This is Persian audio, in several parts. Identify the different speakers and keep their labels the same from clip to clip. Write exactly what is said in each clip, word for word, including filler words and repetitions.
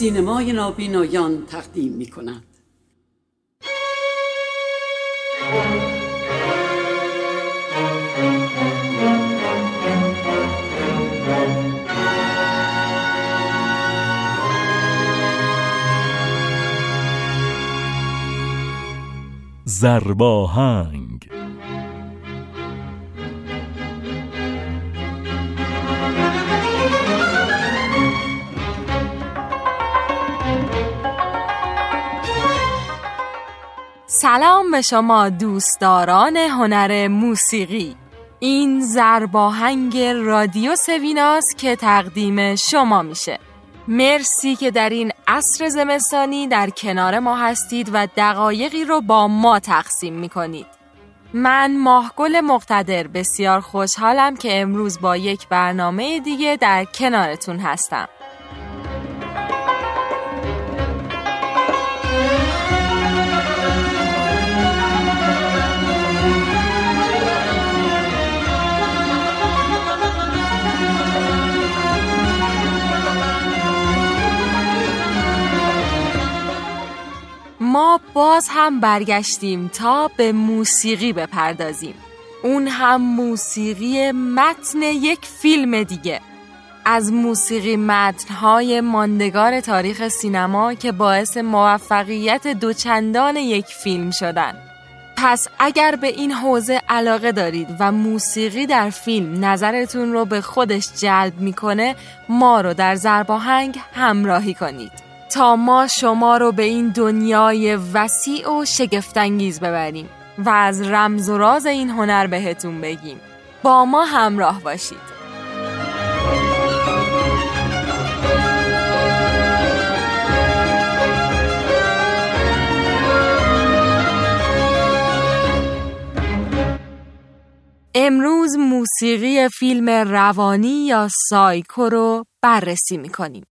Speaker 1: سینمای نابینایان تقدیم می کند.
Speaker 2: ضرباهنگ.
Speaker 3: سلام به شما دوستداران هنر موسیقی. این ضرباهنگ رادیو سویناست که تقدیم شما میشه. مرسی که در این عصر زمستانی در کنار ما هستید و دقایقی رو با ما تقسیم میکنید. من ماهگل مقتدر بسیار خوشحالم که امروز با یک برنامه دیگه در کنارتون هستم. ما باز هم برگشتیم تا به موسیقی بپردازیم. اون هم موسیقی متن یک فیلم دیگه. از موسیقی متن‌های ماندگار تاریخ سینما که باعث موفقیت دوچندان یک فیلم شدن. پس اگر به این حوزه علاقه دارید و موسیقی در فیلم نظرتون رو به خودش جلب میکنه، ما رو در ضرباهنگ همراهی کنید تا ما شما رو به این دنیای وسیع و شگفت‌انگیز ببریم و از رمز و راز این هنر بهتون بگیم. با ما همراه باشید. امروز موسیقی فیلم روانی یا سایکو رو بررسی می‌کنیم.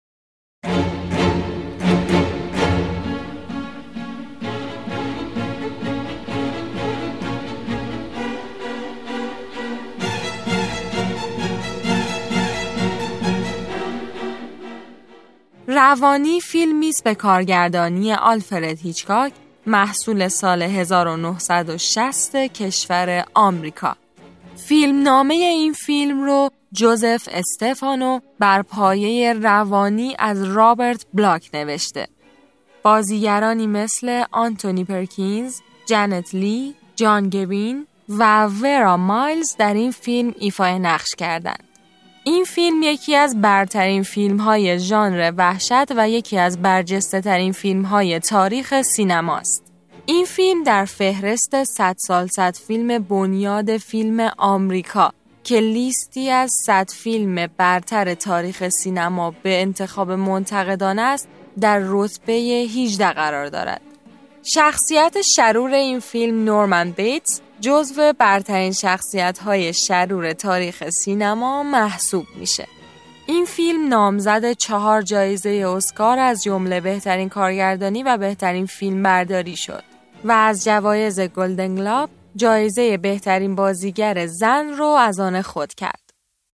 Speaker 3: روانی فیلمی است به کارگردانی آلفرد هیچکاک، محصول سال هزار و نهصد و شصت کشور آمریکا. فیلمنامه این فیلم رو جوزف استفانو بر پایه روانی از رابرت بلاک نوشته. بازیگرانی مثل آنتونی پرکینز، جنت لی، جان گبین و ورا مایلز در این فیلم ایفای نقش کردند. این فیلم یکی از برترین فیلم‌های ژانر وحشت و یکی از برجسته‌ترین فیلم‌های تاریخ سینماست. این فیلم در فهرست صد سال صد فیلم بنیاد فیلم آمریکا که لیستی از صد فیلم برتر تاریخ سینما به انتخاب منتقدان است در رتبه هجده قرار دارد. شخصیت شرور این فیلم نورمن بیتس جزو برترین شخصیت‌های شرور تاریخ سینما محسوب میشه. این فیلم نامزد چهار جایزه اسکار از جمله بهترین کارگردانی و بهترین فیلمبرداری شد و از جوایز گلدن گلوب جایزه بهترین بازیگر زن رو از آن خود کرد.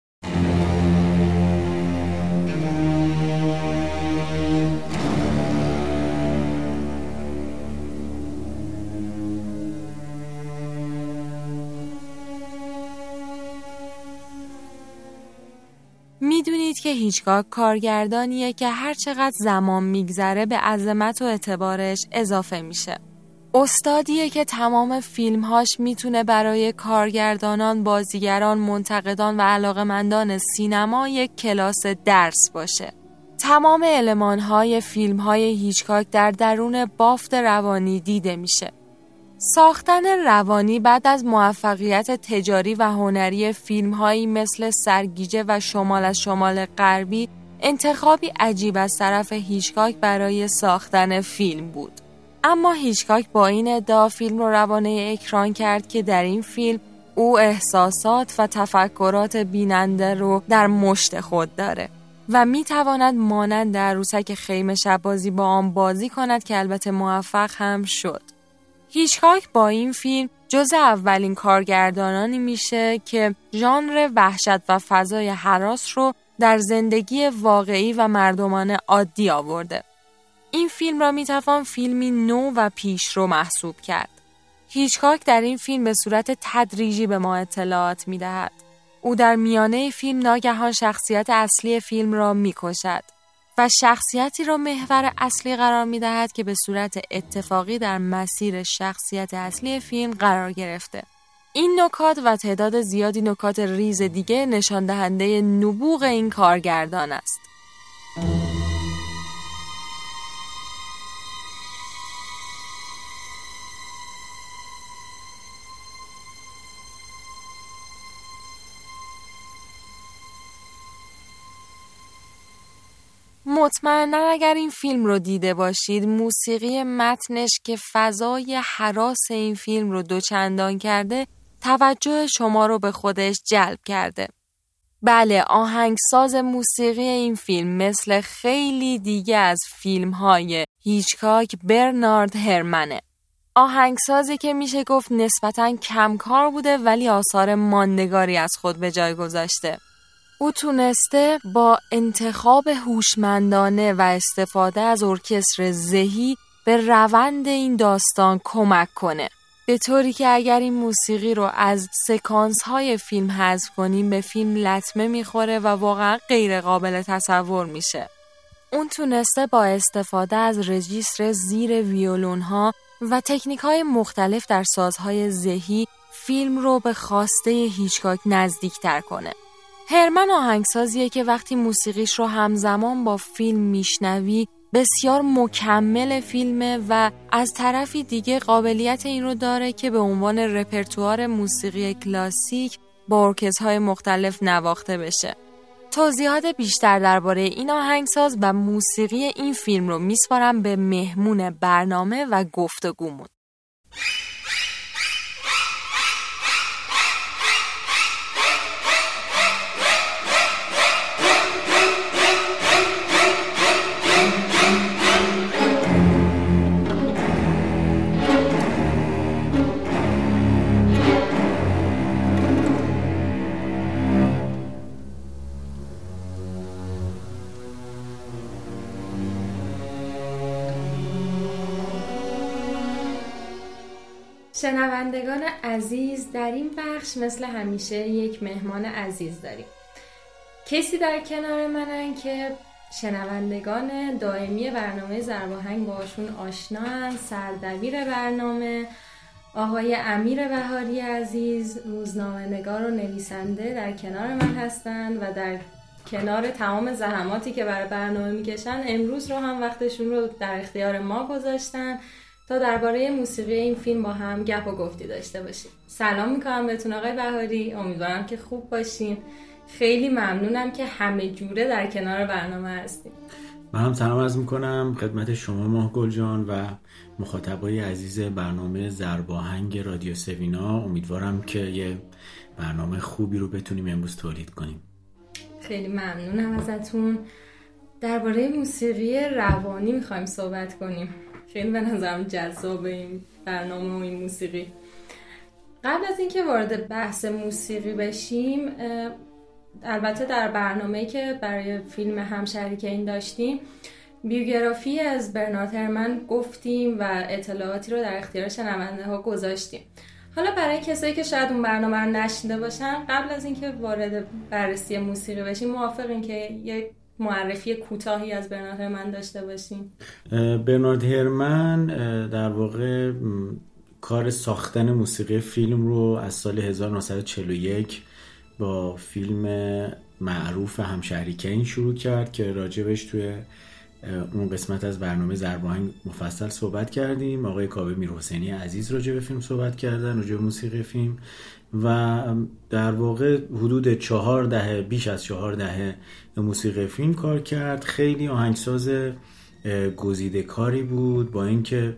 Speaker 3: میدونید که هیچکاک کارگردانیه که هر چقدر زمان میگذره به عظمت و اعتبارش اضافه میشه. استادیه که تمام فیلمهاش میتونه برای کارگردانان، بازیگران، منتقدان و علاقه‌مندان سینما یک کلاس درس باشه. تمام المانهای فیلمهای هیچکاک در درون بافت روانی دیده میشه. ساختن روانی بعد از موفقیت تجاری و هنری فیلم‌هایی مثل سرگیجه و شمال از شمال غربی انتخابی عجیب از طرف هیچکاک برای ساختن فیلم بود. اما هیچکاک با این ادعا فیلم رو روانه اکران کرد که در این فیلم او احساسات و تفکرات بیننده رو در مشت خود داره و میتواند مانند عروسک خیمه شب بازی با آن بازی کند که البته موفق هم شد. هیچکاک با این فیلم جز اولین کارگردانانی میشه که ژانر وحشت و فضای هراس رو در زندگی واقعی و مردمانه عادی آورده. این فیلم را میتوان فیلمی نو و پیشرو محسوب کرد. هیچکاک در این فیلم به صورت تدریجی به ما اطلاعات میدهد. او در میانه فیلم ناگهان شخصیت اصلی فیلم را میکشد و شخصیتی را محور اصلی قرار میدهد که به صورت اتفاقی در مسیر شخصیت اصلی فیلم قرار گرفته. این نکات و تعداد زیادی نکات ریز دیگه نشان دهنده نبوغ این کارگردان است. مطمئناً اگر این فیلم رو دیده باشید، موسیقی متنش که فضای هراس این فیلم رو دوچندان کرده، توجه شما رو به خودش جلب کرده. بله، آهنگساز موسیقی این فیلم مثل خیلی دیگه از فیلم‌های هیچکاک برنارد هرمنه. آهنگسازی که میشه گفت نسبتاً کمکار بوده ولی آثار ماندگاری از خود به جای گذاشته. او تونسته با انتخاب هوشمندانه و استفاده از ارکستر ذهی به روند این داستان کمک کنه. به طوری که اگر این موسیقی رو از سکانس های فیلم حذف کنیم به فیلم لطمه میخوره و واقعا غیر قابل تصور میشه. اون تونسته با استفاده از رجیستر زیر ویولون ها و تکنیک های مختلف در سازهای ذهی فیلم رو به خواسته هیچکاک نزدیکتر کنه. هرمن آهنگسازیه که وقتی موسیقیش رو همزمان با فیلم میشنوی بسیار مکمل فیلمه و از طرفی دیگه قابلیت این رو داره که به عنوان رپرتوار موسیقی کلاسیک با ارکسترهای مختلف نواخته بشه. توضیحات بیشتر درباره این آهنگساز و موسیقی این فیلم رو میسپارم به مهمون برنامه و گفتگومون.
Speaker 2: شنوندگان عزیز، در این بخش مثل همیشه یک مهمان عزیز داریم. کسی در کنار منن که شنوندگان دائمی برنامه ضرباهنگ باشون آشنان. سردبیر برنامه آقای امیر بهاری عزیز، روزنامه‌نگار و نویسنده، در کنار من هستن و در کنار تمام زحماتی که برای برنامه میکشن امروز رو هم وقتشون رو در اختیار ما گذاشتن تا درباره موسیقی این فیلم با هم گپ و گفتی داشته باشیم. سلام میکنم بهتون آقای بهاری، امیدوارم که خوب باشین. خیلی ممنونم که همه جوره در کنار برنامه هستیم.
Speaker 4: من هم سلام عرض میکنم خدمت شما ماهگل جان و مخاطبای عزیز برنامه ضرباهنگ رادیو سوینا. امیدوارم که یه برنامه خوبی رو بتونیم امروز تولید کنیم.
Speaker 2: خیلی ممنونم ازتون. درباره موسیقی روانی میخوایم صحبت کنیم. خیلی به نظرم جذابه این برنامه و این موسیقی. قبل از اینکه وارد بحث موسیقی بشیم، البته در برنامه‌ای که برای فیلم همشریکین داشتیم بیوگرافی از برنارد هرمن گفتیم و اطلاعاتی رو در اختیار شنونده ها گذاشتیم. حالا برای کسایی که شاید اون برنامه رو نشنیده باشن، قبل از اینکه وارد بررسی موسیقی بشیم موافقین که یک معرفی کوتاهی از برنارد هرمن داشته باشیم؟
Speaker 4: برنارد هرمن در واقع کار ساختن موسیقی فیلم رو از سال هزار و نهصد و چهل و یک با فیلم معروف همشریکین شروع کرد که راجبش توی اون قسمت از برنامه ضرباهنگ مفصل صحبت کردیم. آقای کاوه میرحسینی عزیز راجب به فیلم صحبت کردن، راجب موسیقی فیلم، و در واقع حدود چهار دهه بیش از چهار دهه موسیقی فیلم کار کرد. خیلی آهنگساز گزیده کاری بود، با اینکه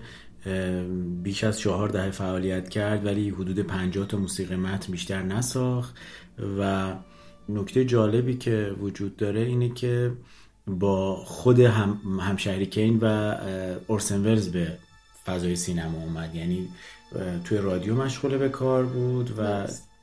Speaker 4: بیش از چهار دهه فعالیت کرد ولی حدود پنجاه تا موسیقی متن بیشتر نساخت. و نکته جالبی که وجود داره اینه که با خود هم همشریکین و اورسن ولز به فضای سینما اومد، یعنی توی رادیو مشغول به کار بود و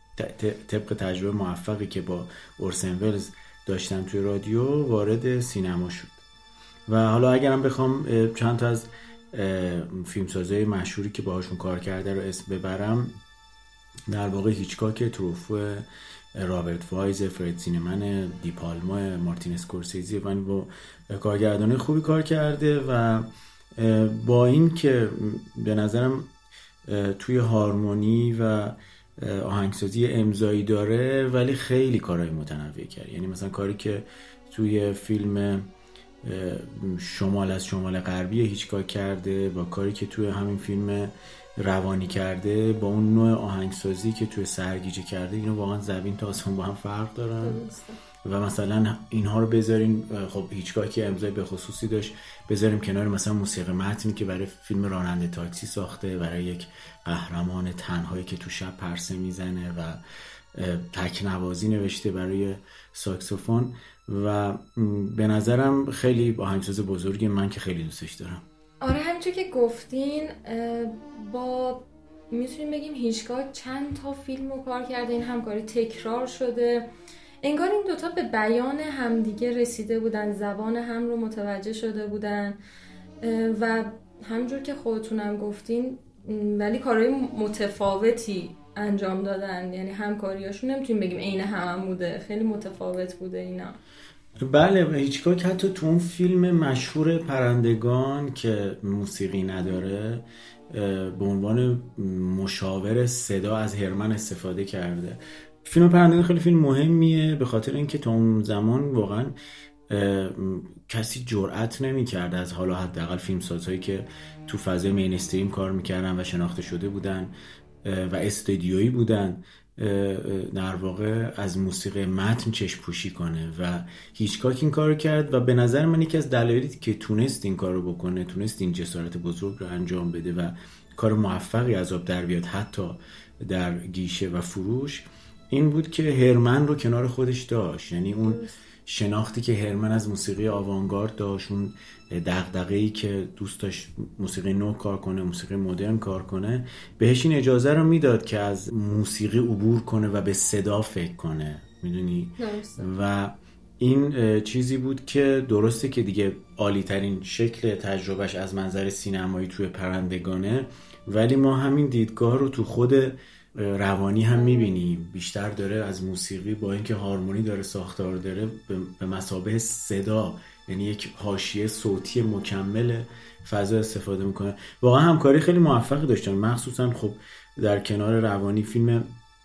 Speaker 4: طبق تجربه موفقی که با اورسن ولز داشتن توی رادیو وارد سینما شد. و حالا اگرم بخوام چند تا از فیلمسازهای مشهوری که باهاشون کار کرده رو اسم ببرم، در واقع هیچکاک، تروفو، رابرت وایز، فرد زینمن، دی پالما، مارتین اسکورسیزی و با کارگردانای خوبی کار کرده و با این که به نظرم توی هارمونی و آهنگسازی امضایی داره ولی خیلی کارهای متنوع کرد. یعنی مثلا کاری که توی فیلم شمال از شمال غربی هیچکاک کرده با کاری که توی همین فیلم روانی کرده با اون نوع آهنگسازی که توی سرگیجه کرده، اینو واقعا زبین تا آسمون با هم فرق دارن. و مثلا اینها رو بذارین، خب هیچکاک امضای به خصوصی داشت، بذاریم کنار مثلا موسیقی متنی که برای فیلم راننده تاکسی ساخته، برای یک قهرمان تنهایی که تو شب پرسه میزنه و تکنوازی نوشته برای ساکسوفون و به نظرم خیلی آهنگساز بزرگی، من که خیلی دوستش دارم.
Speaker 2: آره همینطور که گفتین با میتونیم بگیم هیچکاک چند تا فیلم رو کار کرده، این همکاری تکرار شده، انگار این دوتا به بیان همدیگه رسیده بودن، زبان هم رو متوجه شده بودن و همونجور که خودتونم گفتین ولی کارهای متفاوتی انجام دادن. یعنی همکاریاشون نمیتونیم بگیم عین هم, هم بوده، خیلی متفاوت بوده اینا.
Speaker 4: بله، هیچکاک حتی تو اون فیلم مشهور پرندگان که موسیقی نداره به عنوان مشاور صدا از هرمن استفاده کرده. فیلم پرندگان خیلی فیلم مهمیه به خاطر اینکه تا اون زمان واقعا کسی جرئت نمی‌کرد از حالا حداقل فیلمسازهایی که تو فضای مینستریم کار می‌کردن و شناخته شده بودن و استودیویی بودن در واقع از موسیقی متن چشم پوشی کنه و هیچکاک این کارو کرد و به نظر من یکی از دلایلی که تونست این کارو بکنه، تونست این جسارت بزرگ رو انجام بده و کار موفقی از آب در بیاد حتی در گیشه و فروش، این بود که هرمن رو کنار خودش داشت. یعنی اون شناختی که هرمن از موسیقی آوانگارد داشت، اون دغدغه‌ای که دوست داشت موسیقی نو کار کنه، موسیقی مدرن کار کنه، بهش این اجازه رو میداد که از موسیقی عبور کنه و به صدا فکر کنه، میدونی؟ و این چیزی بود که درسته که دیگه عالی ترین شکل تجربهش از منظر سینمایی توی پرندگانه، ولی ما همین دیدگاه رو تو خود روانی هم میبینیم. بیشتر داره از موسیقی با اینکه هارمونی داره، ساختار داره، به مثابه صدا، یعنی یک حاشیه صوتی مکمل فضا استفاده میکنه. واقعا همکاری خیلی موفقی داشتن، مخصوصا خب در کنار روانی فیلم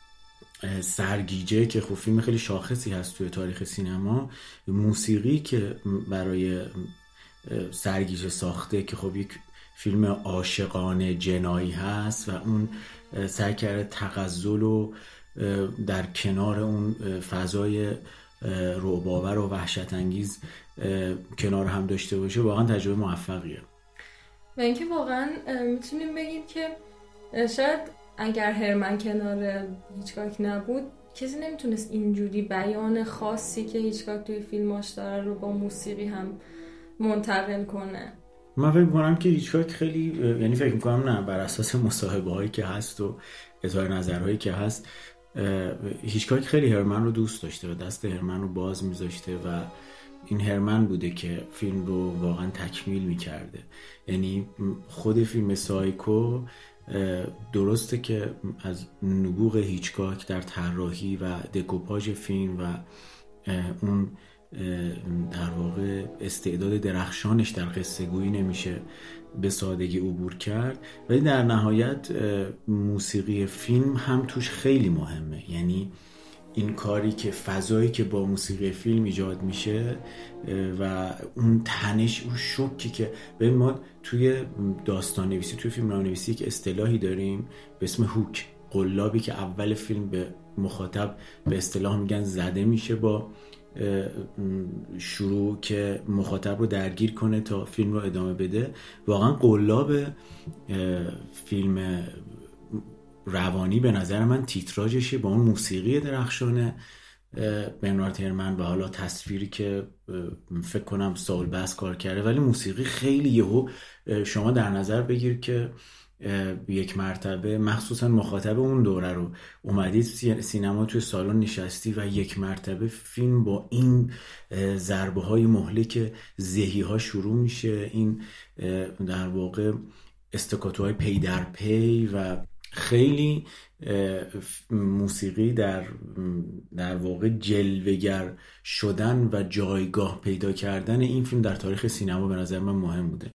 Speaker 4: سرگیجه که خب فیلم خیلی شاخصی هست توی تاریخ سینما، موسیقی که برای سرگیجه ساخته که خب یک فیلم عاشقانه جنایی هست و اون سعی کرده تغزل و در کنار اون فضای رعب‌آور و وحشت انگیز کنار هم داشته باشه، واقعا تجربه موفقیه.
Speaker 2: و اینکه واقعا میتونیم بگیم که شاید اگر هرمن کنار هیچکاک نبود کسی نمیتونست اینجوری بیان خاصی که هیچکاک توی فیلماش داره رو با موسیقی هم منتقل کنه.
Speaker 4: من فکر میکنم که هیچکاک خیلی، یعنی فکر میکنم نه، بر اساس مصاحبه هایی که هست و اظهار نظرهایی که هست، هیچکاک خیلی هرمن رو دوست داشته و دست هرمن رو باز میذاشته و این هرمن بوده که فیلم رو واقعا تکمیل میکرده. یعنی خود فیلم سایکو درسته که از نبوغ هیچکاک در طراحی و دکوپاژ فیلم و اون در واقع استعداد درخشانش در قصه گویی نمیشه به سادگی عبور کرد، ولی در نهایت موسیقی فیلم هم توش خیلی مهمه. یعنی این کاری که فضایی که با موسیقی فیلم ایجاد میشه و اون تنش، اون شوکی که به ما توی داستان نویسی، توی فیلم نویسی که اصطلاحی داریم به اسم هوک، قلابی که اول فیلم به مخاطب به اصطلاح میگن زده میشه با شروع که مخاطب رو درگیر کنه تا فیلم رو ادامه بده. واقعا قلاب فیلم روانی به نظر من تیتراژشه با اون موسیقی درخشانه برنارد هرمن و حالا تصویری که فکر کنم سال بس کار کرده، ولی موسیقی خیلی یهو شما در نظر بگیر که یک مرتبه مخصوصا مخاطب اون دوره رو اومدید سینما توی سالن نشستی و یک مرتبه فیلم با این ضربه های مهلک ذهی ها شروع میشه، این در واقع استکاتوهای پی در پی و خیلی موسیقی در در واقع جلوه‌گر شدن و جایگاه پیدا کردن این فیلم در تاریخ سینما به نظر من مهم بوده.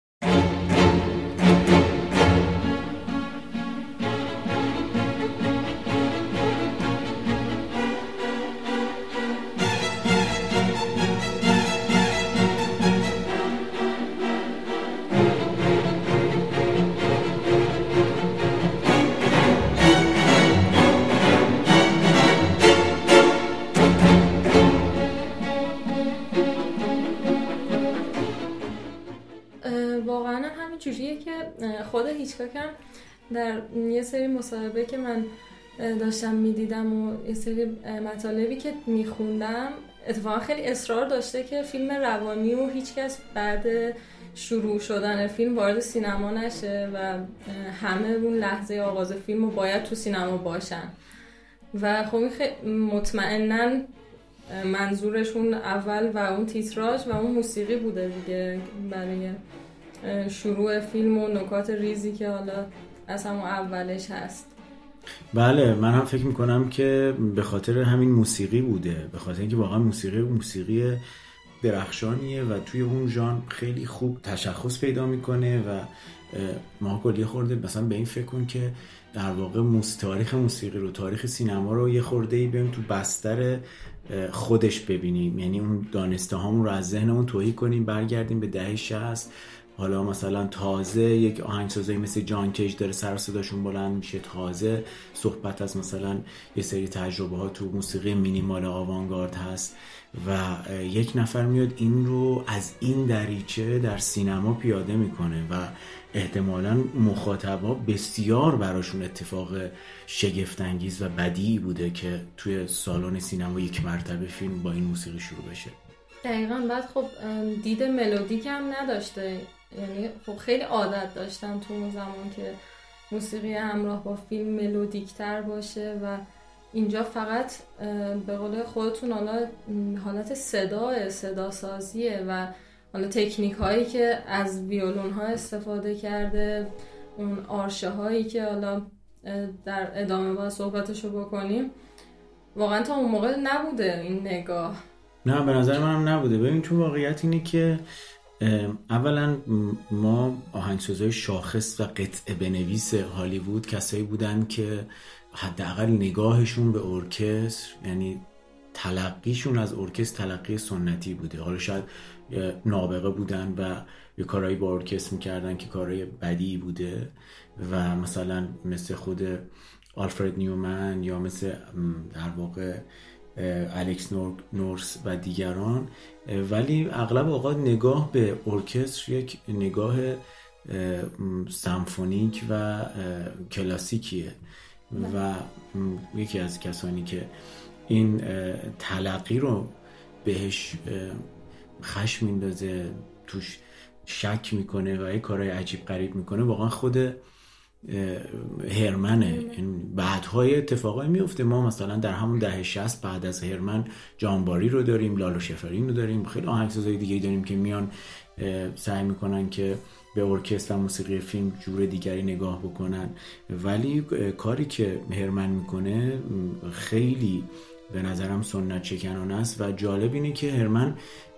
Speaker 2: خود هیچکاک هم در یه سری مصاحبه که من داشتم میدیدم و یه سری مطالبی که میخوندم اتفاقا خیلی اصرار داشته که فیلم روانی و هیچکس بعد شروع شدن فیلم وارد سینما نشه و همه اون لحظه آغاز فیلم رو باید تو سینما باشن و خب مطمئناً منظورشون اول و اون تیتراژ و اون موسیقی بوده دیگه برای شروع فیلم و نکات ریزی که حالا از همون اولش هست.
Speaker 4: بله من هم فکر میکنم که به خاطر همین موسیقی بوده، به خاطر اینکه واقعا موسیقی موسیقی درخشانیه و توی اون ژانر خیلی خوب تشخص پیدا میکنه و ما کلی خورده مثلا به این فکر کن که در واقع موس... تاریخ موسیقی رو، تاریخ سینما رو یه خورده‌ای بریم تو بستر خودش ببینیم، یعنی اون دانسته هامون رو از ذهنمون توهی کنیم، برگردیم به دهه شصت. حالا مثلا تازه یک آهنگسازی مثل جان کیج داره سر و صداشون بلند میشه، تازه صحبت از مثلا یه سری تجربه ها تو موسیقی مینیمال آوانگارد هست و یک نفر میاد این رو از این دریچه در سینما پیاده میکنه و احتمالاً مخاطبا بسیار براشون اتفاق شگفت‌انگیز و بدیعی بوده که توی سالن سینما یک مرتبه فیلم با این موسیقی شروع بشه.
Speaker 2: دقیقاً. بعد خب دید ملودیک هم نداشته، یعنی خب خیلی عادت داشتن تو اون زمان که موسیقی همراه با فیلم ملودیکتر باشه و اینجا فقط به قول خودتون حالا حالت صدا صدا سازیه و حالا تکنیک هایی که از ویولون ها استفاده کرده، اون آرشه هایی که حالا در ادامه باید صحبتشو بکنیم، واقعا تا اون موقع نبوده این نگاه.
Speaker 4: نه به نظر منم نبوده. ببین چون واقعیت اینه که اولا ما آهنگسازهای شاخص و قطعه بنویس هالیوود کسایی بودن که حداقل نگاهشون به ارکستر، یعنی تلقیشون از ارکستر تلقی سنتی بوده. حالا شاید نابغه بودن و یه کارهایی با ارکستر میکردن که کارهای بدی بوده و مثلا مثل خود آلفرد نیومن یا مثل در واقع الکس نورس و دیگران، ولی اغلب اوقات نگاه به ارکستر یک نگاه سمفونیک و کلاسیکیه و یکی از کسانی که این تلقی رو بهش خشم میندازه، توش شک میکنه و یه کارهای عجیب غریب میکنه واقعا خود هرمنه. بعدهای اتفاقایی میفته. ما مثلا در همون دهه شصت بعد از هرمن جانباری رو داریم، لالو شفرین رو داریم، خیلی آهنگسازهای دیگه داریم که میان سعی میکنن که به ارکستر و موسیقی فیلم جور دیگری نگاه بکنن، ولی کاری که هرمن میکنه خیلی به نظرم سنت شکنانه است و جالب اینه که هرمن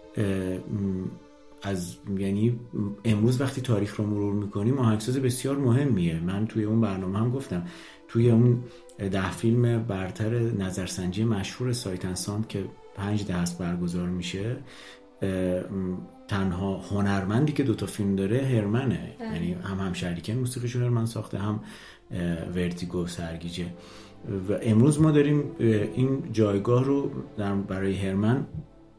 Speaker 4: از یعنی امروز وقتی تاریخ رو مرور میکنیم آهنگساز بسیار مهمیه. من توی اون برنامه هم گفتم توی اون ده فیلم برتر نظرسنجی مشهور سایت اند ساوند که پنج دست برگزار میشه، تنها هنرمندی که دوتا فیلم داره هرمنه، یعنی هم هم شریکن موسیقیشون هرمن ساخته، هم ورتیگو سرگیجه. و امروز ما داریم این جایگاه رو برای هرمن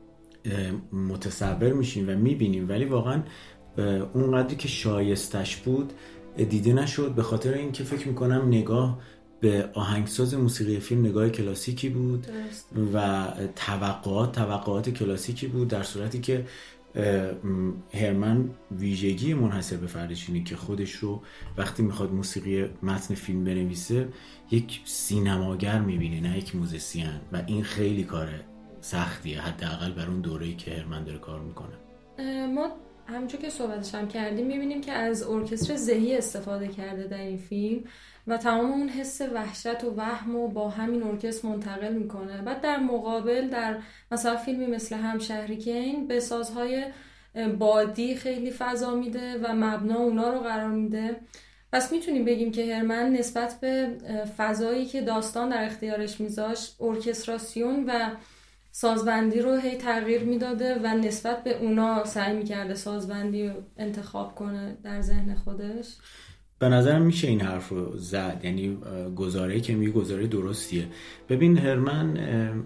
Speaker 4: متصور میشیم و میبینیم، ولی واقعا اونقدری که شایستش بود دیده نشد، به خاطر اینکه فکر میکنم نگاه به آهنگساز موسیقی فیلم نگاه کلاسیکی بود درست. و توقعات توقعات کلاسیکی بود، در صورتی که هرمن ویژگی منحصر به فردش اینه که خودش رو وقتی میخواد موسیقی متن فیلم بنویسه یک سینماگر میبینه، نه یک موزیسین، و این خیلی کار سختیه، حداقل بر اون دوره‌ای که هرمن داره کار میکنه.
Speaker 2: ما همونجور که صحبتش هم کردیم میبینیم که از ارکستر زهی استفاده کرده در این فیلم و تمام اون حس وحشت و وهم و با همین ارکستر منتقل میکنه. بعد در مقابل در مثلا فیلمی مثل همشهری کین به سازهای بادی خیلی فضا میده و مبنا اونا رو قرار میده. پس میتونیم بگیم که هرمن نسبت به فضایی که داستان در اختیارش میذاشت ارکستراسیون و سازبندی رو هی تغییر میداده و نسبت به اونا سعی میکرده سازبندی رو انتخاب کنه در ذهن خودش.
Speaker 4: به نظرم میشه این حرف رو زد، یعنی گزاره‌ای که میگه گزاره درستیه. ببین هرمن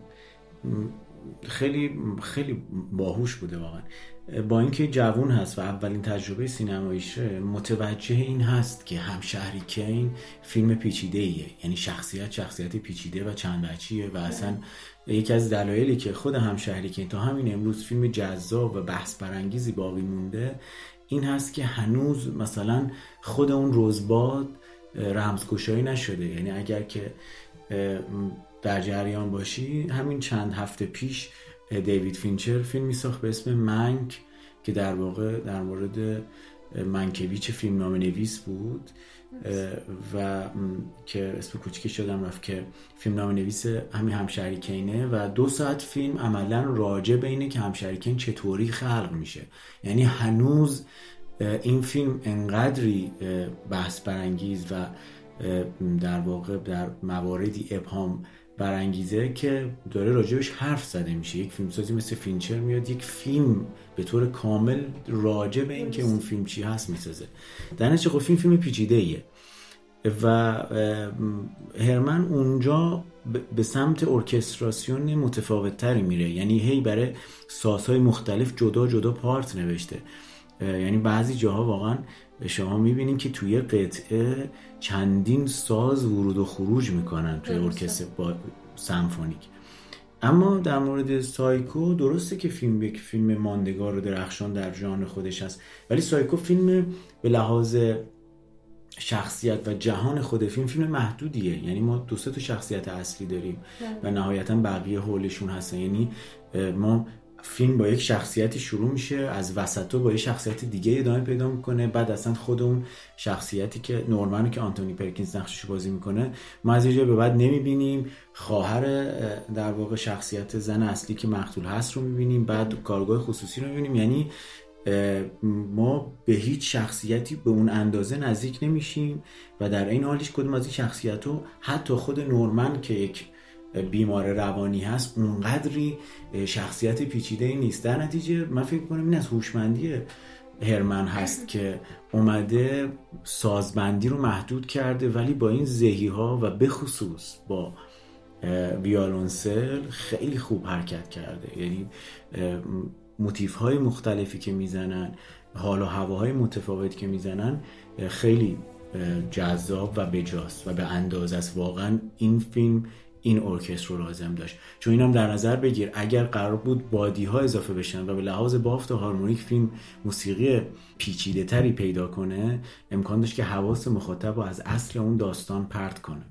Speaker 4: خیلی خیلی باهوش بوده واقعا، با اینکه جوون هست و اولین تجربه سینماییشه، متوجه این هست که همشهری کین فیلم پیچیده‌ایه، یعنی شخصیت شخصیت پیچیده و چند وجهیه و اصلا یکی از دلایلی که خود همشهری کین تا همین امروز فیلم جذاب و بحث برانگیزی باقی مونده این هست که هنوز مثلا خود اون رزباد رمزگشایی نشده. یعنی اگر که در جریان باشی، همین چند هفته پیش دیوید فینچر فیلمی ساخت به اسم منک که در واقع در مورد منکویچ فیلمنامه نویس بود و که اسم کوچیکش یادم رفت، که فیلمنامه نویس همین همشهری کینه و دو ساعت فیلم عملا راجع به اینه که همشهری کین چطوری خلق میشه. یعنی هنوز این فیلم انقدری بحث برانگیز و در واقع در مواردی ابهام برانگیزه که داره راجبش حرف زده میشه. یک فیلمسازی مثل فینچر میاد یک فیلم به طور کامل راجع به این که اون فیلم چی هست میسازه. در نتیجه خب فیلم فیلم پیچیده ایه و هرمن اونجا به سمت ارکستراسیون متفاوت تری میره، یعنی هی برای سازهای مختلف جدا جدا پارت نوشته. یعنی بعضی جاها واقعا شما میبینین که توی قطعه چندین ساز ورود و خروج میکنن توی ارکستر با سمفونیک. اما در مورد سایکو درسته که فیلم یک فیلم ماندگار و درخشان در ژانر خودش هست، ولی سایکو فیلم به لحاظ شخصیت و جهان خود فیلم فیلم محدودیه. یعنی ما دو سه تا شخصیت اصلی داریم و نهایتا بقیه حولشون هستن. یعنی ما فیلم با یک شخصیتی شروع میشه، از وسطو با یک شخصیت دیگه ادامه پیدا میکنه، بعد اصلا خود اون شخصیتی که نورمنو که آنتونی پرکینز نقشش بازی میکنه ما از یه جای به بعد نمیبینیم، خواهر در واقع شخصیت زن اصلی که مقتول هست رو میبینیم، بعد کارگاه خصوصی رو میبینیم. یعنی ما به هیچ شخصیتی به اون اندازه نزدیک نمیشیم و در این حالیش کدوم از این شخصیت‌ها، حتی خود نورمن که یک بیمار روانی هست، اونقدری شخصیت پیچیده‌ای نیست. در نتیجه من فکر کنم این از هوشمندی هرمن هست که اومده سازبندی رو محدود کرده، ولی با این زهی‌ها و به خصوص با ویولنسل خیلی خوب حرکت کرده. یعنی موتیف‌های مختلفی که میزنن، حال و هواهای متفاوتی که میزنن خیلی جذاب و بجاست و به اندازه است. واقعا این فیلم این ارکستر رو لازم داشت، چون اینم در نظر بگیر اگر قرار بود بادی ها اضافه بشن و به لحاظ بافت و هارمونیک فیلم موسیقی پیچیده تری پیدا کنه، امکان داشت که حواس مخاطب رو از اصل اون داستان پرت کنه.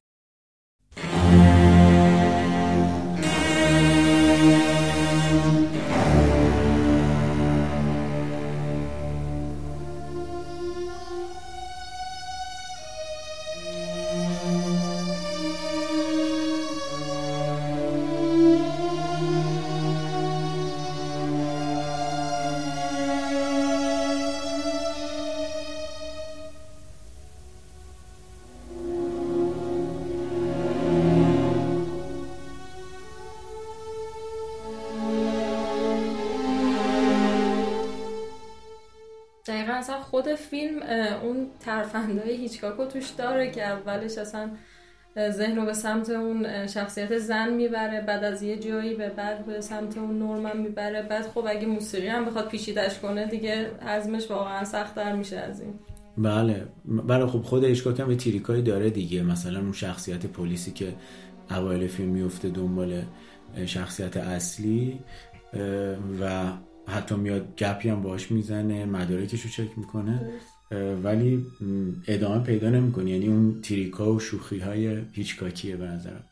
Speaker 2: اصلا خود فیلم اون ترفندهای هیچکاکو توش داره که اولش اصلا ذهن رو به سمت اون شخصیت زن میبره، بعد از یه جایی به بعد به سمت اون نورمن میبره، بعد خب اگه موسیقی هم بخواد پیچیدش کنه دیگه هضمش واقعا سخت‌تر میشه از این.
Speaker 4: بله بله خب خود هیچکاک هم یه تریکایی داره دیگه، مثلا اون شخصیت پلیسی که اوایل فیلم میفته دنبال شخصیت اصلی و حتی میاد گپی هم باهاش میزنه، مدارکشو چک میکنه، ولی ادامه پیدا نمیکنه. یعنی اون تریکا و شوخی های هیچکاکیه به نظرم.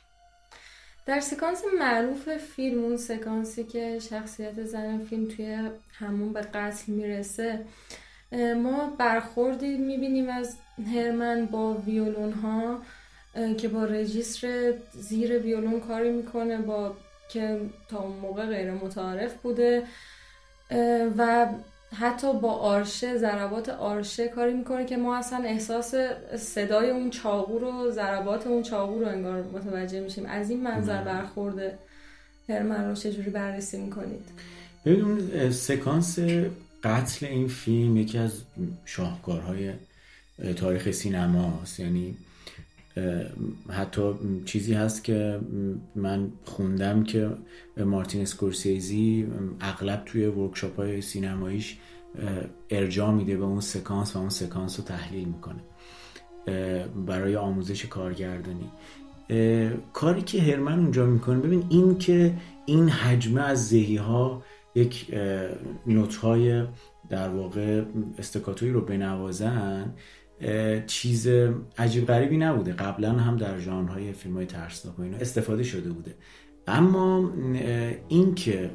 Speaker 2: در سکانس معروف فیلم، اون سکانسی که شخصیت زن فیلم توی همون به قتل میرسه، ما برخوردی میبینیم از هرمن با ویولون ها که با رجیستر زیر ویولون کاری میکنه، با که تا اون موقع غیر متعارف بوده، و حتی با آرشه، ضربات آرشه کاری میکنه که ما اصلا احساس صدای اون چاقو رو، ضربات اون چاقو رو انگار متوجه میشیم. از این منظر برخورد هرمن رو چجوری بررسی میکنید؟
Speaker 4: ببینید، سکانس قتل این فیلم یکی از شاهکارهای تاریخ سینما است. یعنی حتی چیزی هست که من خوندم که مارتین اسکورسیزی اغلب توی ورکشاپ های سینماییش ارجاع میده به اون سکانس و اون سکانس رو تحلیل میکنه برای آموزش کارگردانی. کاری که هرمن اونجا میکنه، ببین این که این حجمه از ذهی ها یک نوت های در واقع استکاتویی رو بنوازن چیز عجیب غریبی نبوده. قبلا هم در ژانرهای فیلم‌های ترسناک و اینا استفاده شده بوده، اما این که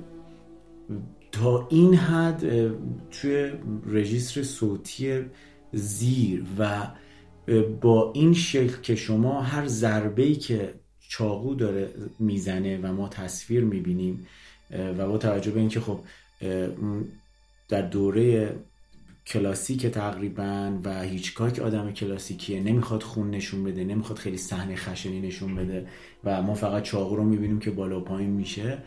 Speaker 4: تا این حد توی رژیستر صوتی زیر و با این شکل که شما هر ضربه‌ای که چاقو داره میزنه و ما تصویر میبینیم و با توجه به اینکه خب در دوره کلاسیک تقریبا و هیچکاک آدم کلاسیکیه، نمیخواد خون نشون بده، نمیخواد خیلی صحنه خشنی نشون بده و ما فقط چاقو رو میبینیم که بالا و پایین میشه،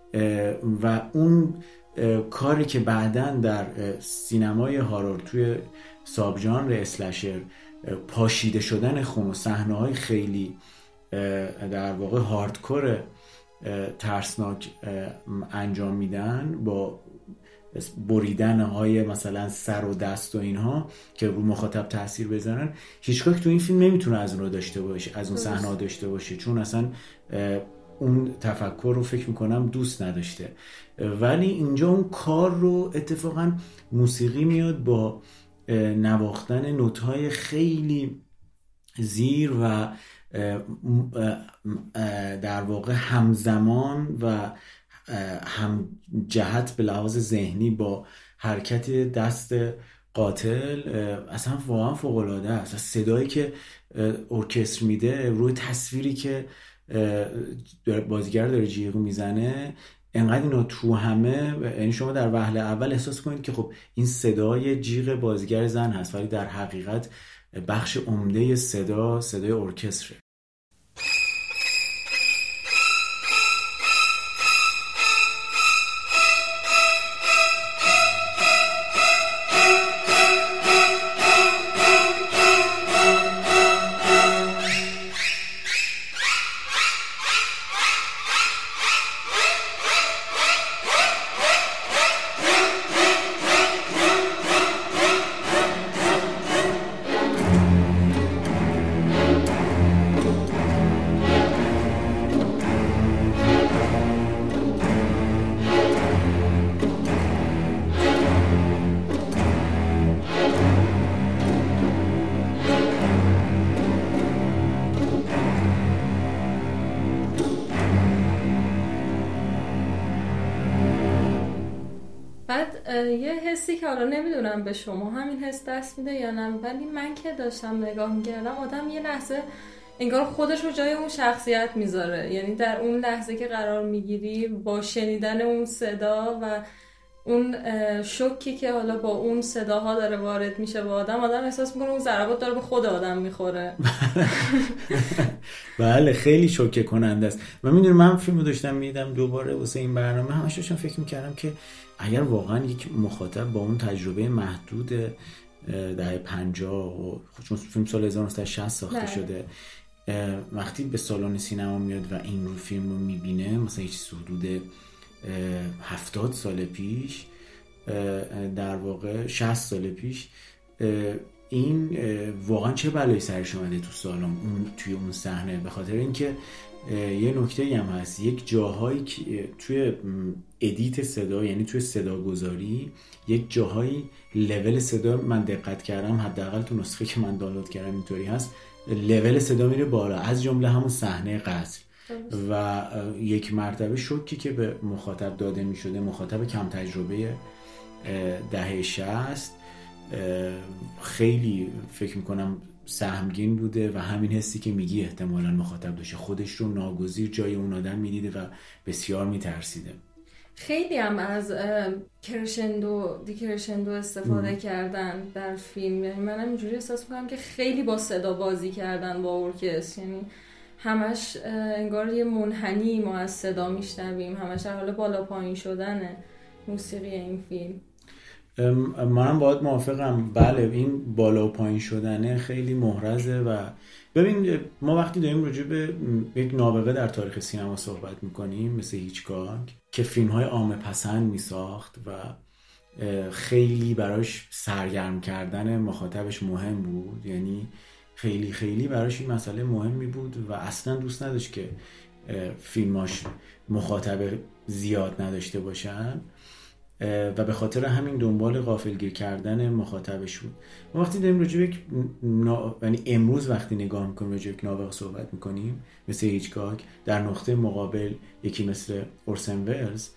Speaker 4: و اون کاری که بعداً در سینمای هارور توی ساب ژانر اسلشر پاشیده شدن خون و صحنه‌های خیلی در واقع هاردکور ترسناک انجام میدن با بریدن های مثلا سر و دست و اینها که رو مخاطب تاثیر بذارن، هیچکاک تو این فیلم نمیتونه از اون رو داشته باشه، از اون صحنه داشته باشه، چون اصلا اون تفکر رو فکر میکنم دوست نداشته. ولی اینجا اون کار رو اتفاقا موسیقی میاد با نواختن نوت‌های خیلی زیر و در واقع همزمان و هم جهت به لحاظ ذهنی با حرکت دست قاتل، اصلا واقعا فوق‌العاده است. صدایی که ارکستر میده روی تصویری که بازیگر داره جیغ میزنه، انقدر اینا تو همه، یعنی شما در وهله اول احساس کنید که خب این صدای جیغ بازیگر زن هست، ولی در حقیقت بخش عمده صدا صدای ارکستره.
Speaker 2: یه حسی که حالا نمیدونم به شما همین حس دست میده یا نه، ولی من که داشتم نگاه میکردم آدم یه لحظه انگار خودش رو جای اون شخصیت میذاره. یعنی در اون لحظه که قرار میگیری با شنیدن اون صدا و اون شوکی که حالا با اون صداها داره وارد میشه به آدم، آدم احساس میکنه اون ضربات داره به خود آدم میخوره.
Speaker 4: بله خیلی شوکه کننده است. من میدونم من فیلمو داشتم میدیدم دوباره واسه این برنامه، همش داشتم فکر میکردم که اگر واقعا یک مخاطب با اون تجربه محدود دهه پنجاه و چون فیلم سال هزار و نهصد و شصت ساخته شده، وقتی به سالن سینما میاد و این رو فیلم رو میبینه، مثلا هیچ حدود هفتاد سال پیش، در واقع شصت سال پیش، این واقعا چه بلایی سرش اومده تو سالن اون توی اون صحنه، به خاطر اینکه یه نکته هم هست، یک جاهایی که توی ادیت صدا، یعنی توی صدا گذاری، یک جاهایی لول صدا من دقت کردم، حداقل تو نسخه که من دانلود کردم اینطوری هست، لول صدا میره بالا، از جمله همون صحنه قتل. و یک مرتبه شوکی که به مخاطب داده میشده، مخاطب کم تجربه دهه شصت، خیلی فکر میکنم سهمگین بوده و همین حسی که میگی احتمالاً مخاطب داشته، خودش رو ناگزیر جای اون آدم میدیده و بسیار میترسیده.
Speaker 2: خیلی هم از کرشندو دیکرشندو استفاده ام. کردن در فیلم. یعنی منم اینجوری احساس میکنم که خیلی با صدا بازی کردن با ارکستر، یعنی همش انگار یه منحنی ما از صدا میشنویم، همش در حال بالا پایین شدن موسیقی این فیلم.
Speaker 4: منم باید موافقم. بله، این بالا و پایین شدنه خیلی محرزه. و ببین ما وقتی داریم راجع به یک نابغه در تاریخ سینما صحبت میکنیم مثل هیچکاک که فیلم‌های عامه پسند میساخت و خیلی براش سرگرم کردن مخاطبش مهم بود، یعنی خیلی خیلی براش این مسئله مهمی بود و اصلا دوست نداشت که فیلماش مخاطب زیاد نداشته باشن و به خاطر همین دنبال غافلگیر کردن مخاطبش بود. ما وقتی داریم راجع به یک نا... یعنی امروز وقتی نگاه میکنیم راجع به یک نابغه صحبت میکنیم مثل هیچکاک، در نقطه مقابل یکی مثل اورسن ولز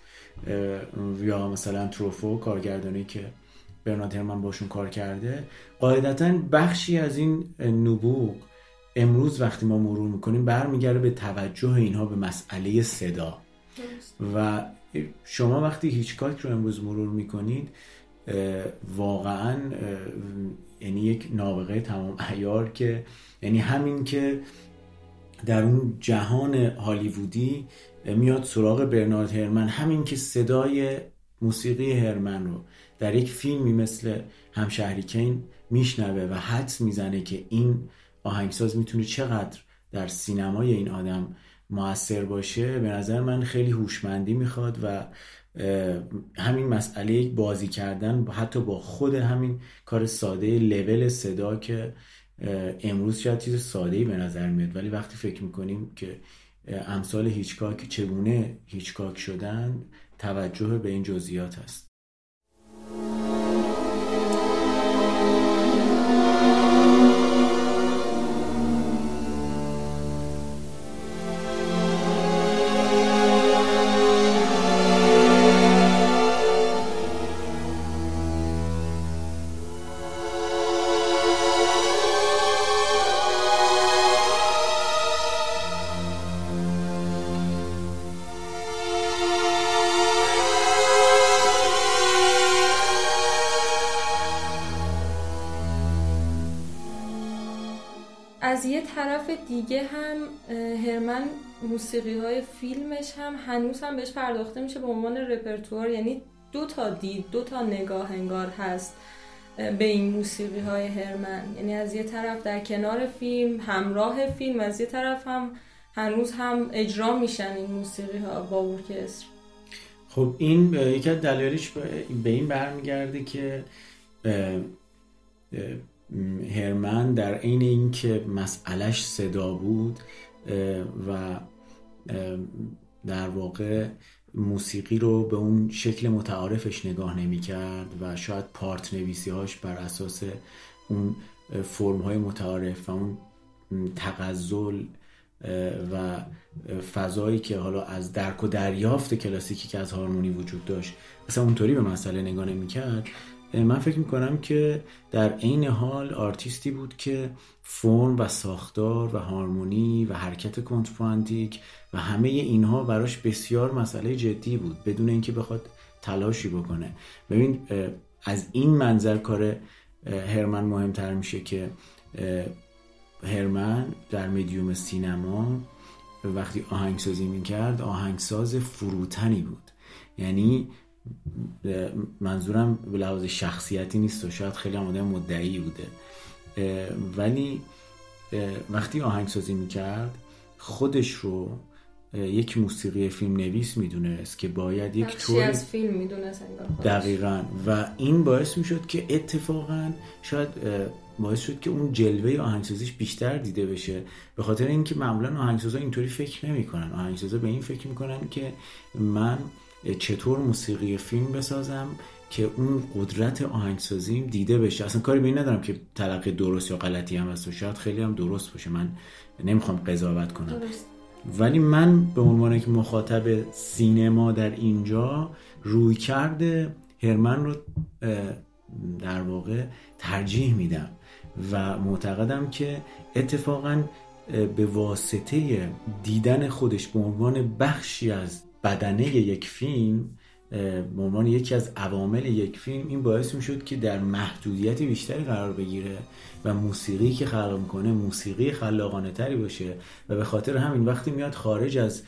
Speaker 4: یا مثلا تروفو، کارگردانی که برنارد هرمن باشون کار کرده، قاعدتاً بخشی از این نبوغ امروز وقتی ما مرور میکنیم برمیگرده به توجه اینها به مسئله صدا. و شما وقتی هیچکاک رو امروز مرور میکنید واقعاً یعنی یک نابغه تمام عیار، که یعنی همین که در اون جهان هالیوودی میاد سراغ برنارد هرمن، همین که صدای موسیقی هرمن رو در یک فیلمی مثل همشهری کین میشنوه و حدس میزنه که این آهنگساز میتونه چقدر در سینمای این آدم مؤثر باشه، به نظر من خیلی هوشمندی میخواد و همین مسئله بازی کردن حتی با خود همین کار ساده لول صدا که امروز شاید چیز ساده‌ای به نظر میاد، ولی وقتی فکر میکنیم که امثال هیچکاک چگونه هیچکاک شدن، توجه به این جزئیات هست.
Speaker 2: از یه طرف دیگه هم هرمن موسیقی های فیلمش هم هنوز هم بهش پرداخته میشه به عنوان رپرتوار، یعنی دو تا دید، دو تا نگاه انگار هست به این موسیقی های هرمن. یعنی از یه طرف در کنار فیلم، همراه فیلم، از یه طرف هم هنوز هم اجرا میشن این موسیقی ها با ارکستر.
Speaker 4: خب این یکی از دلایلش به این برمیگرده که هرمن در عین اینکه مسئلهش صدا بود و در واقع موسیقی رو به اون شکل متعارفش نگاه نمی کرد و شاید پارت نویسی هاش بر اساس اون فرم های متعارف و اون تغزل و فضایی که حالا از درک و دریافت کلاسیکی که از هارمونی وجود داشت مثلا اونطوری به مسئله نگاه نمی کرد. من فکر میکنم که در عین حال آرتیستی بود که فرم و ساختار و هارمونی و حرکت کنترپوانتیک و همه اینها براش بسیار مسئله جدی بود بدون اینکه بخواد تلاشی بکنه. ببین از این منظر کار هرمن مهمتر میشه که هرمن در مدیوم سینما وقتی آهنگسازی میکرد آهنگساز فروتنی بود. یعنی منظورم به لحاظ شخصیتی نیست و شاید خیلی هم آدم مدعی بوده، ولی وقتی آهنگسازی میکرد خودش رو یک موسیقی فیلم نویس میدونست که باید یک طوری
Speaker 2: از فیلم میدونست
Speaker 4: دقیقاً، و این باعث میشد که اتفاقاً شاید باعث شد که اون جلوه آهنگسازیش بیشتر دیده بشه، به خاطر اینکه معمولا آهنگسازا اینطوری فکر نمی‌کنن. آهنگسازا به این فکر می‌کنن که من چطور موسیقی فیلم بسازم که اون قدرت آهنگسازیم دیده بشه. اصلا کاری به این ندارم که تلقی درست یا غلطی هم هست و شاید خیلی هم درست باشه، من نمیخوام قضاوت کنم درست. ولی من به عنوان که مخاطب سینما در اینجا روی کرده هرمن رو در واقع ترجیح میدم و معتقدم که اتفاقا به واسطه دیدن خودش به عنوان بخشی از بدنه یک فیلم، به عنوان یکی از عوامل یک فیلم، این باعث میشد که در محدودیت بیشتری قرار بگیره و موسیقی که خلق میکنه موسیقی خلاقانه تری باشه و به خاطر همین وقتی میاد خارج از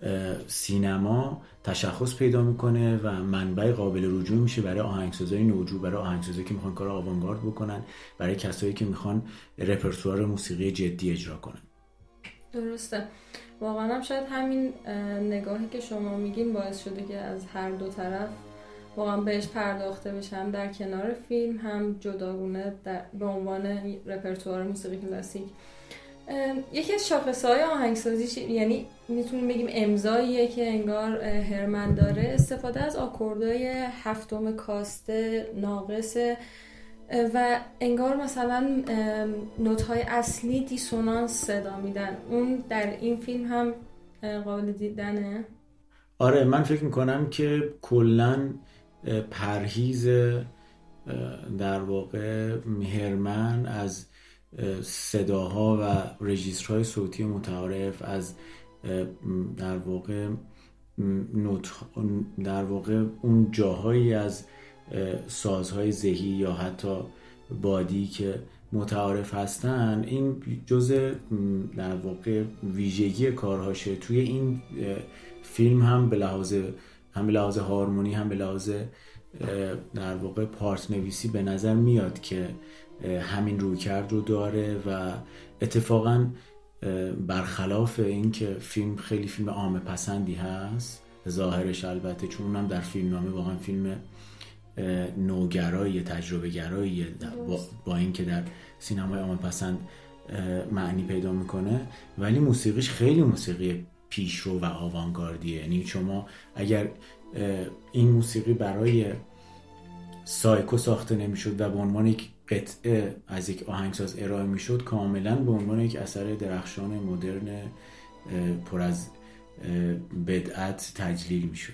Speaker 4: سینما تشخص پیدا میکنه و منبع قابل رجوع میشه برای آهنگسازای نوجو، برای آهنگسازایی که میخوان کار آوانگارد بکنن، برای کسایی که میخوان رپرتوار موسیقی جدی اجرا کنن.
Speaker 2: درسته. واقعا هم شاید همین نگاهی که شما میگین باعث شده که از هر دو طرف واقعا بهش پرداخته بشه، هم در کنار فیلم هم جداگونه به عنوان رپرتوار موسیقی کلاسیک. یکی از شاخصهای آهنگسازی، یعنی میتونیم بگیم امضاییه که انگار هرمن داره، استفاده از آکوردهای هفتم کاسته ناقصه و انگار مثلا نوت‌های اصلی دیسونانس صدا میدن. اون در این فیلم هم قابل دیدنه؟
Speaker 4: آره، من فکر میکنم که کلن پرهیز در واقع هرمن از صداها و رژیسترهای صوتی متعارف، از در واقع نوت در واقع اون جاهایی از سازهای ذهی یا حتی بادی که متعارف هستن، این جزء در واقع ویژگی کارهاشه. توی این فیلم هم به لحاظ هم به لحاظ هارمونی هم به لحاظ در واقع پارت نویسی به نظر میاد که همین رویکرد رو داره و اتفاقا برخلاف این که فیلم خیلی فیلم عامه پسندی هست ظاهرش، البته چون اونم در فیلمنامه واقعا فیلم نوگرایی، تجربه گرایی، با, با این که در سینمای عامه پسند معنی پیدا میکنه، ولی موسیقیش خیلی موسیقی پیشرو و آوانگاردیه. یعنی شما اگر این موسیقی برای سایکو ساخته نمیشد و به عنوان یک قطعه از یک آهنگساز ارائه میشد، کاملا به عنوان یک اثر درخشان مدرن پر از بدعت تجلیل میشد.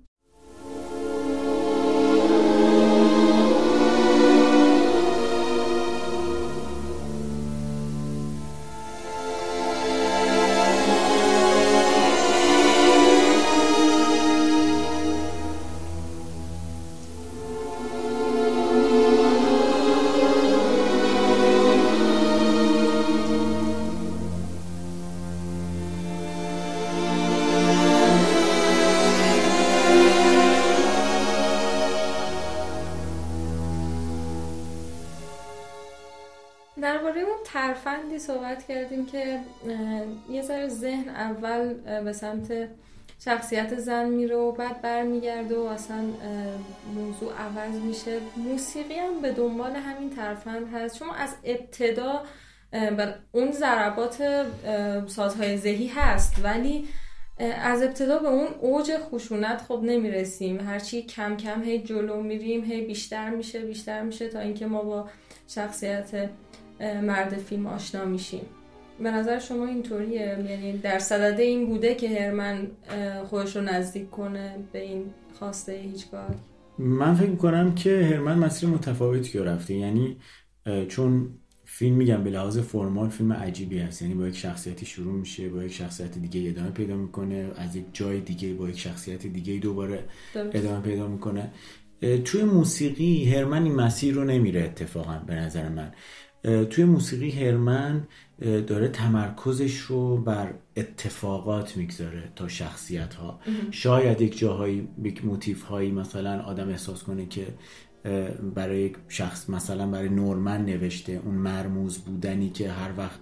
Speaker 2: درباره اون ترفندی صحبت کردیم که یه ذره ذهن اول به سمت شخصیت زن میره و بعد برمیگرده و اصلا موضوع عوض میشه. موسیقی هم به دنبال همین ترفند هست. شما از ابتدا اون ضربات سازهای ذهی هست، ولی از ابتدا به اون اوج خشونت خب نمیرسیم. هرچی کم کم هی جلو میریم، هی بیشتر میشه بیشتر میشه تا اینکه ما با شخصیت مرد فیلم آشنا میشیم. به نظر شما اینطوریه؟ یعنی در صدد این بوده که هرمن خودش رو نزدیک کنه به این خواسته هیچگاه؟
Speaker 4: من فکر میکنم که هرمن مسیر متفاوتی رو رفته. یعنی چون فیلم میگم به لحاظ فرمال فیلم عجیبی هست، یعنی با یک شخصیتی شروع میشه، با یک شخصیت دیگه ادامه پیدا میکنه، از یک جای دیگه با یک شخصیت دیگه دوباره ادامه پیدا میکنه. توی موسیقی هرمن این مسیر رو نمیره اتفاقا به نظر من. توی موسیقی هرمن داره تمرکزش رو بر اتفاقات میگذاره تا شخصیت ها. شاید یک جاهایی یک موتیف هایی مثلا آدم احساس کنه که برای یک شخص مثلا برای نورمن نوشته، اون مرموز بودنی که هر وقت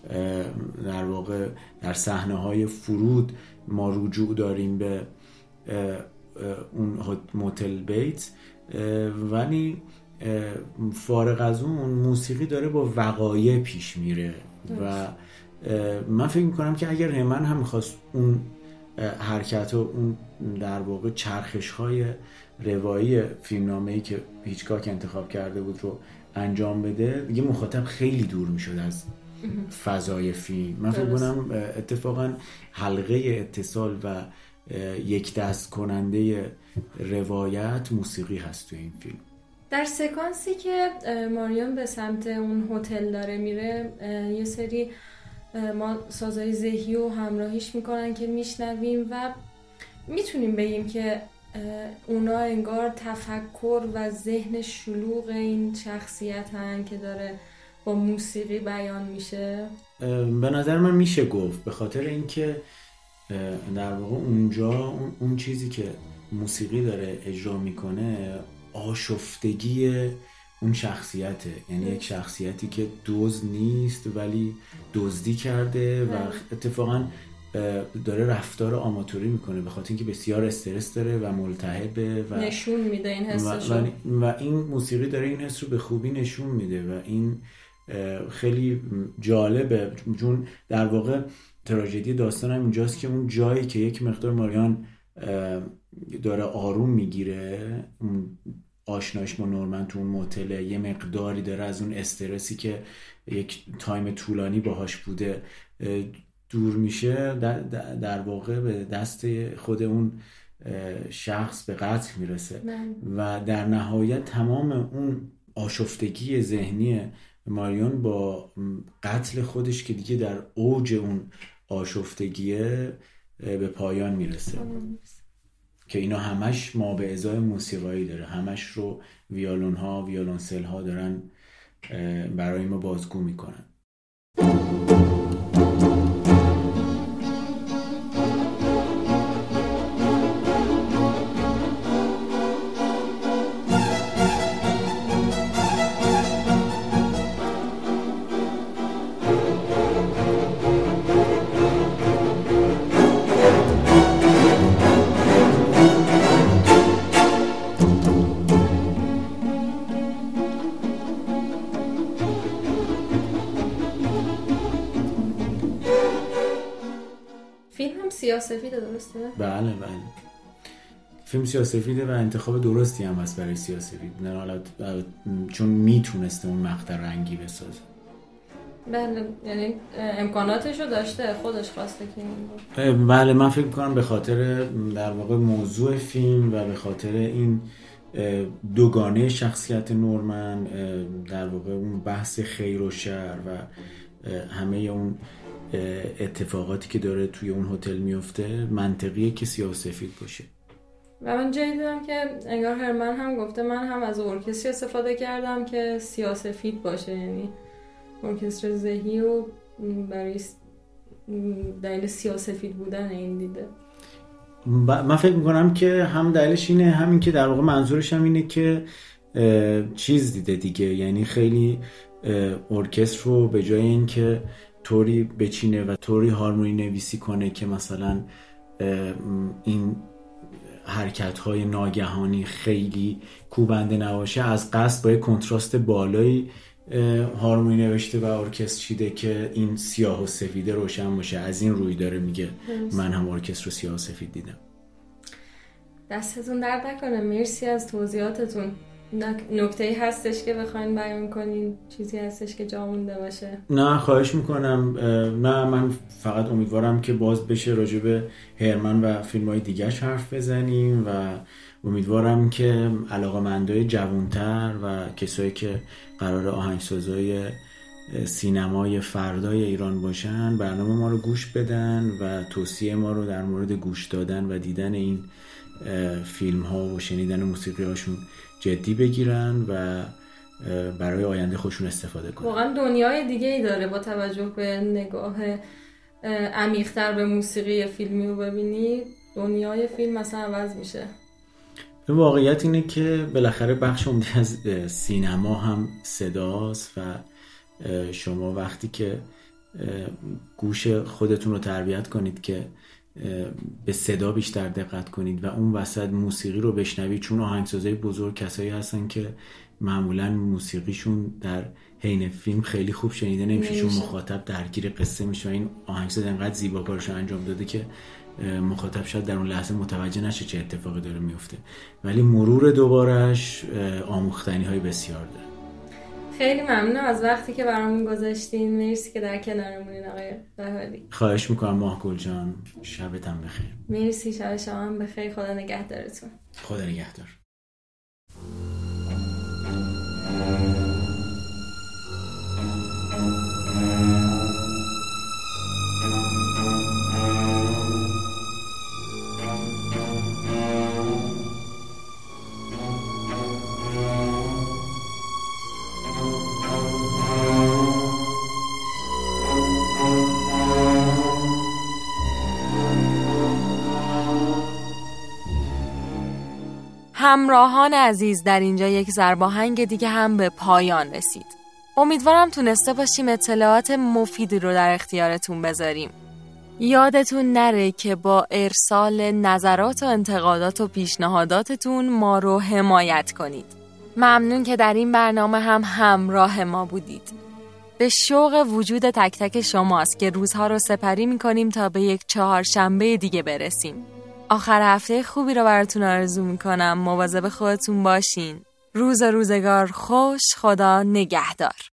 Speaker 4: در واقع در صحنه های فرود ما رجوع داریم به اون موتل بیت، ولی فارغ از اون موسیقی داره با وقایع پیش میره و من فکر میکنم که اگر هرمن هم میخواست اون حرکت و اون در واقع چرخش های روایی فیلمنامه‌ای که هیچکاک انتخاب کرده بود رو انجام بده، دیگه مخاطب خیلی دور میشد از فضای فیلم. من فکر کنم اتفاقا حلقه اتصال و یک دست کننده روایت موسیقی هست تو این فیلم.
Speaker 2: در سکانسی که ماریون به سمت اون هتل داره میره، یه سری ما سازهای ذهنی و همراهیش میکنن که میشنویم و میتونیم بگیم که اونا انگار تفکر و ذهن شلوغ این شخصیت هن که داره با موسیقی بیان میشه.
Speaker 4: به نظر من میشه گفت، به خاطر اینکه در واقع اونجا اون چیزی که موسیقی داره اجرا میکنه آشفتگی اون شخصیته، یعنی یک شخصیتی که دزد نیست ولی دزدی کرده و اتفاقا داره رفتار آماتوری میکنه به خاطر اینکه بسیار استرس داره و ملتهبه و
Speaker 2: نشون میده این حسشو
Speaker 4: و, و, و این موسیقی داره این حس رو به خوبی نشون میده و این خیلی جالبه، چون در واقع تراژدی داستان هم اینجاست که اون جایی که یک مقدار ماریان داره آروم میگیره، آشنایش با نورمن تو اون موتل یه مقداری داره از اون استرسی که یک تایم طولانی باهاش بوده دور میشه، در, در واقع به دست خود اون شخص به قتل میرسه و در نهایت تمام اون آشفتگی ذهنی ماریون با قتل خودش که دیگه در اوج اون آشفتگیه به پایان میرسه که اینا همش ما به ازای موسیقایی داره، همش رو ویولون ها ویولونسل ها دارن برای ما بازگو میکنن.
Speaker 2: سیاه‌سفیده درسته؟
Speaker 4: بله بله فیلم سیاه‌سفیده و انتخاب درستی هم هست برای سیاه‌سفید، نه حالا چون میتونسته اون مقطع رنگی بسازه.
Speaker 2: بله یعنی امکاناتشو داشته، خودش خواسته که این بود.
Speaker 4: بله من فکر می‌کنم به خاطر در واقع موضوع فیلم و به خاطر این دوگانه شخصیت نورمن، در واقع اون بحث خیر و شر و همه اون اتفاقاتی که داره توی اون هتل میفته، منطقیه که سیاه و سفید باشه.
Speaker 2: و من جایی دیدم که انگار هرمن هم گفته من هم از ارکستر استفاده کردم که سیاه سفید باشه، یعنی ارکستر ذهنی رو برای دلیل سیاه سفید بودن این دیده.
Speaker 4: من فکر میکنم که هم دلیلش اینه، همین که در واقع منظورش هم اینه که چیز دیده دیگه، یعنی خیلی ارکستر رو به جای این که طوری بچینه و طوری هارمونی نویسی کنه که مثلا این حرکت‌های ناگهانی خیلی کوبنده نباشه، از قصد با کنتراست بالایی هارمونی نوشته و ارکستر چیده که این سیاه و سفید روشن باشه. از این روی داره میگه من هم ارکستر رو سیاه و سفید دیدم.
Speaker 2: دستتون درد نکنه، مرسی از توضیحاتتون. نکته‌ای هستش که بخواین بیان کنین؟ چیزی هستش که جا مونده باشه؟
Speaker 4: نه خواهش میکنم. نه من فقط امیدوارم که باز بشه راجع به هرمن و فیلم‌های دیگه‌اش حرف بزنیم و امیدوارم که علاقه‌مندای جوان‌تر و کسایی که قرار آهنگسازای سینمای فردای ایران باشن برنامه ما رو گوش بدن و توصیه ما رو در مورد گوش دادن و دیدن این فیلم ها و شنیدن موسیقی هاشون جدی بگیرن و برای آینده خودشون استفاده کنن.
Speaker 2: واقعا دنیای دیگه ای داره با توجه به نگاه عمیق‌تر به موسیقی فیلمی رو ببینی، دنیای فیلم مثلا عوض میشه.
Speaker 4: واقعیت اینه که بالاخره بخش عمده از سینما هم صداست و شما وقتی که گوش خودتون رو تربیت کنید که به صدا بیشتر دقت کنید و اون وسط موسیقی رو بشنوید، چون آهنگسازای بزرگ کسایی هستن که معمولا موسیقیشون در حین فیلم خیلی خوب شنیده نمیشه چون مخاطب درگیر قصه میشه و این آهنگساز انقدر زیبا کارشو انجام داده که مخاطب شاید در اون لحظه متوجه نشه چه اتفاقی داره میفته، ولی مرور دوبارش آموختنی های بسیار داره.
Speaker 2: خیلی ممنون از وقتی که برامون گذاشتین. مرسی که در کنارمونین آقای بهاری.
Speaker 4: خواهش میکنم ماهگل جان، شبتون بخیر.
Speaker 2: مرسی، شب شما هم بخیر. خدا نگهدارتون.
Speaker 4: خدا نگهدار.
Speaker 3: همراهان عزیز، در اینجا یک ضرباهنگ دیگه هم به پایان رسید. امیدوارم تونسته باشیم اطلاعات مفیدی رو در اختیارتون بذاریم. یادتون نره که با ارسال نظرات و انتقادات و پیشنهاداتتون ما رو حمایت کنید. ممنون که در این برنامه هم همراه ما بودید. به شوق وجود تک تک شماست که روزها رو سپری می‌کنیم تا به یک چهارشنبه دیگه برسیم. آخر هفته خوبی رو براتون آرزو میکنم. مواظب خودتون باشین. روز روزگار خوش. خدا نگهدار.